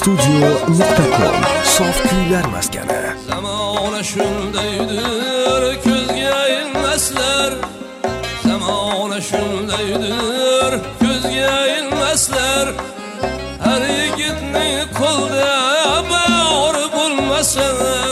studio.com Sof kuylar maskani. Zamona shundaydir, ko'zga ilmaslar. Zamona shundaydir, ko'zga ilmaslar. Har yigitning qo'lida bor bo'lmasa,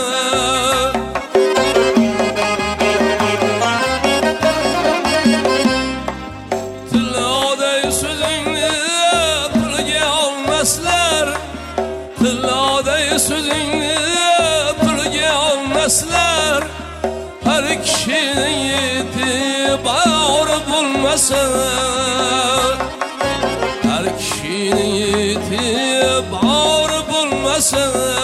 tilloday so'zingni pulga olmaslar. Tilloday so'zingni pulga olmaslar. Har kishining e'tibori bo'lmasa, har kishining e'tibori bo'lmasa,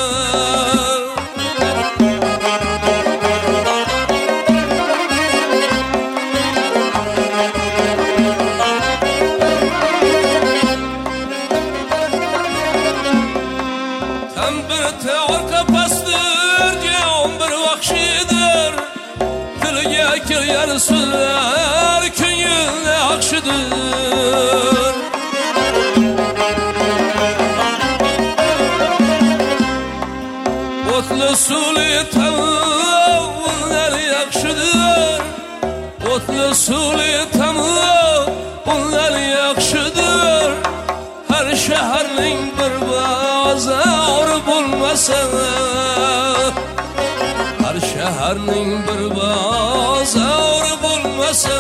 bir teorka pastır, jon bir vahşidir. Tilga kirgan so'zlar ko'ngilni yaxshidir. O'tli suvli taomlar yaxshidir. O'tli suvli taomlar yaxshidir. Har shaharning bir bozori bo'lmasa, har shaharning bir bozori bo'lmasa,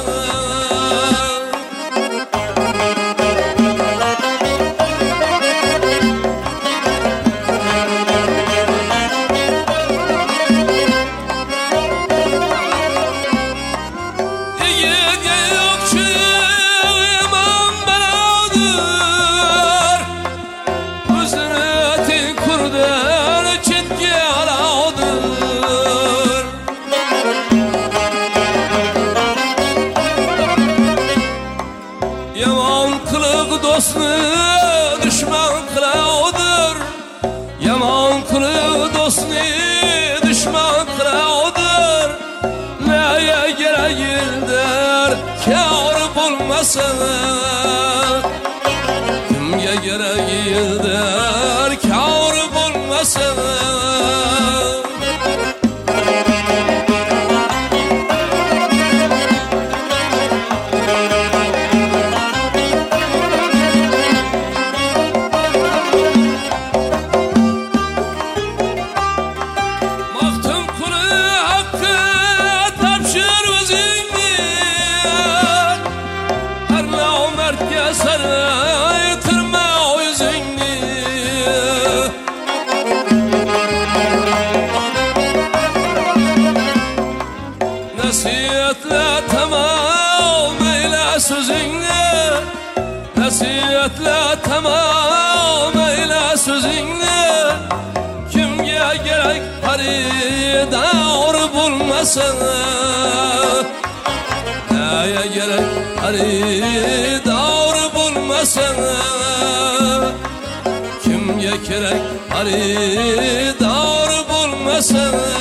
yomon qiliq do'stni dushman qiladir. Yomon qiliq do'stni dushman qiladir. Nega kerakdir kor bo'lmasa, kimga kerakdir kor bo'lmasa, saraytirma o'zingni. Nasihatla tamom eyla so'zingni. Nasihatla tamom eyla so'zingni. Kimga kerak xaridor bo'lmasa, nega kerak xaridor bo'lmasa, kimga kerak xaridor bo'lmasa.